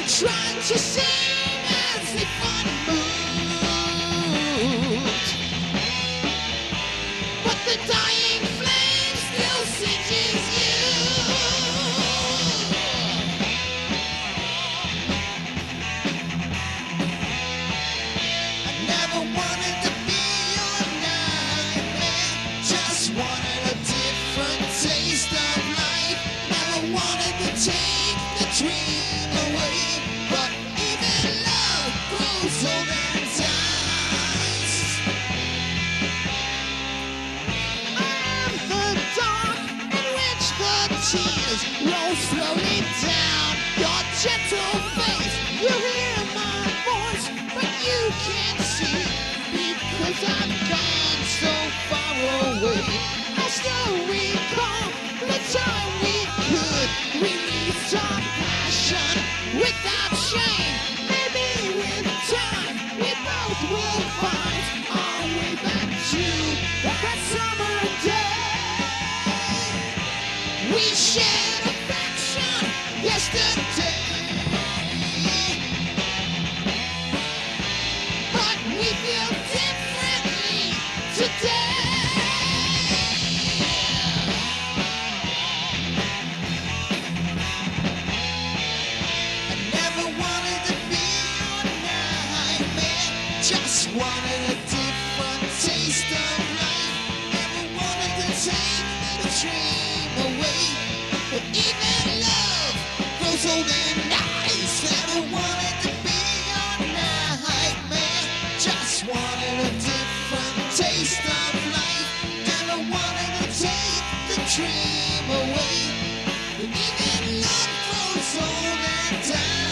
trying to sing as if unmoved, but the dying flame still singes you. I never wanted to be your nightmare, just wanted a different taste of life. Never wanted to take the dream away, but even love grows old and dies. I'm the dark in which the tears roll slowly down your gentle face. You hear my voice, but you can't see, because I've gone so far away. I still recall the time we could release our passion without shame. Maybe with time we both will find our way back to that summer day. We shared affection yesterday, but we feel differently today. I never wanted to be your nightmare, just wanted a different taste of life. Never wanted to take the dream away, but even love grows old and dies. Never wanted to be your nightmare, just wanted a different taste of life. Never wanted to take the dream away, but even love grows old and dies.